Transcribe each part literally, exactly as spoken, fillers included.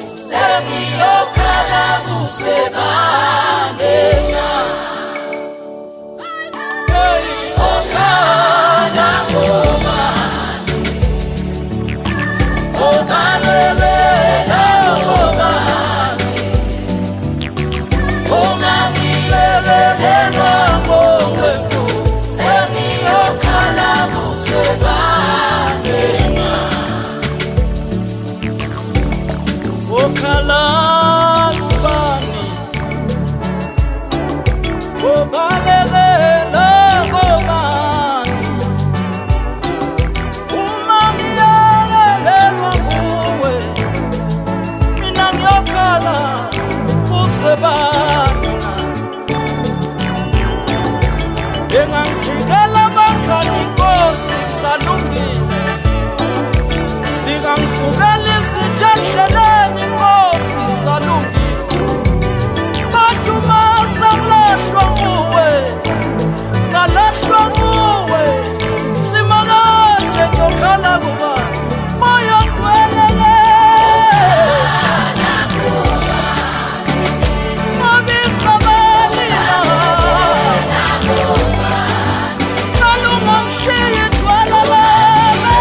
sengiyokhala kuze bandena okhala ngobani obalebela ngobani ongangilebelelwa ngokwenkosi sengiyokhala kuze bandena okhala ngubani obalekela ngobani uma ngiyalelwa kuwe mina ngiyokhala kuze bandena engangijikela abangani inkosi salungile zingangifukela izitha endleleni inkosi salungile kodwa uma sengilethwa nguwe ngalethwa nguwe sima kanje ngiyokhala kubani moya ngweleke ngobisa balila salunga ngishiye idwala lami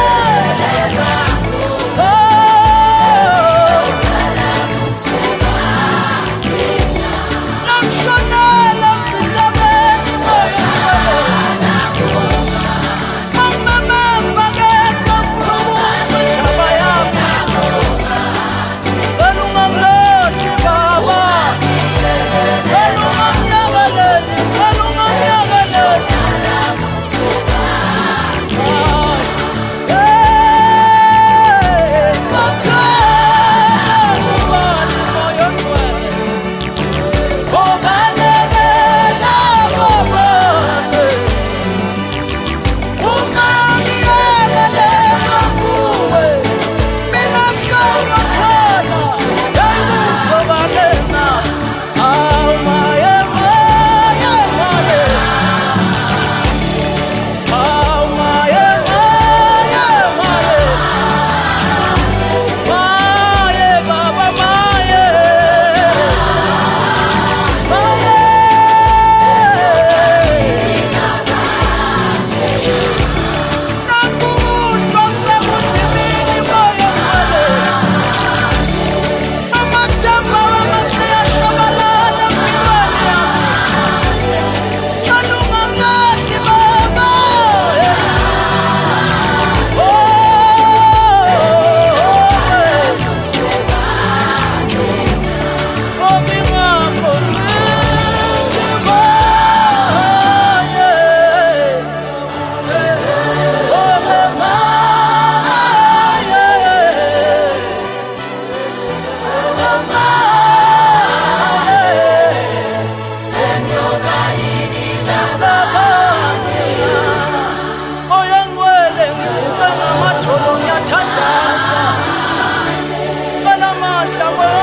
Moya